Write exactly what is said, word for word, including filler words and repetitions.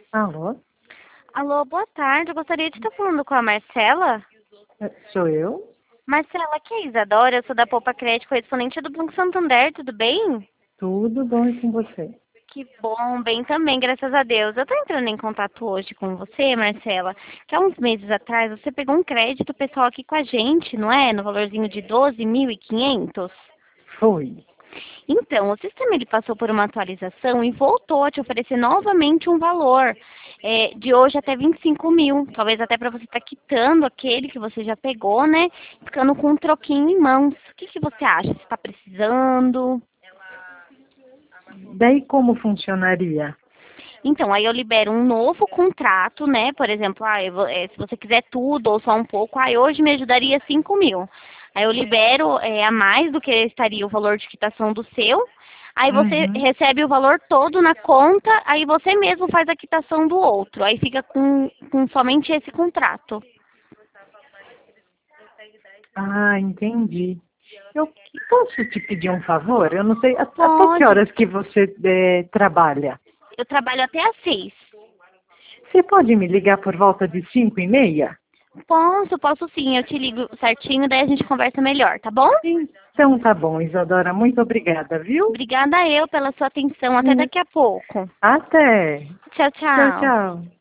Alô? Alô, boa tarde. Eu gostaria de estar falando com a Marcela. É, Sou eu? Marcela, aqui é a Isadora, eu sou da Poupa Crédito, correspondente do Banco Santander, tudo bem? Tudo bom e com você? Que bom, bem também, graças a Deus. Eu estou entrando em contato hoje com você, Marcela, que há uns meses atrás você pegou um crédito pessoal aqui com a gente, não é? No valorzinho de doze mil e quinhentos. Foi. Então, o sistema ele passou por uma atualização e voltou a te oferecer novamente um valor é, de hoje até vinte e cinco mil. Talvez até para você estar quitando aquele que você já pegou, né? Ficando com um troquinho em mãos. O que, que você acha? Você está precisando? Daí como funcionaria? Então, aí eu libero um novo contrato, né? Por exemplo, ah, eu vou- eh, se você quiser tudo ou só um pouco, aí hoje me ajudaria cinco mil. Aí eu libero eh, a mais do que estaria o valor de quitação do seu. Aí você Uhum. recebe o valor todo na conta, aí você mesmo faz a quitação do outro. Aí fica com, com somente esse contrato. Ah, entendi. Eu posso te pedir um favor? Eu não sei, a- até que Pode. horas que você eh, trabalha? Eu trabalho até às seis. Você pode me ligar por volta de cinco e meia? Posso, posso sim. Eu te ligo certinho, daí a gente conversa melhor, tá bom? Então tá bom, Isadora. Muito obrigada, viu? Obrigada eu pela sua atenção. Até Hum, daqui a pouco. Até. Tchau, Tchau, tchau. tchau.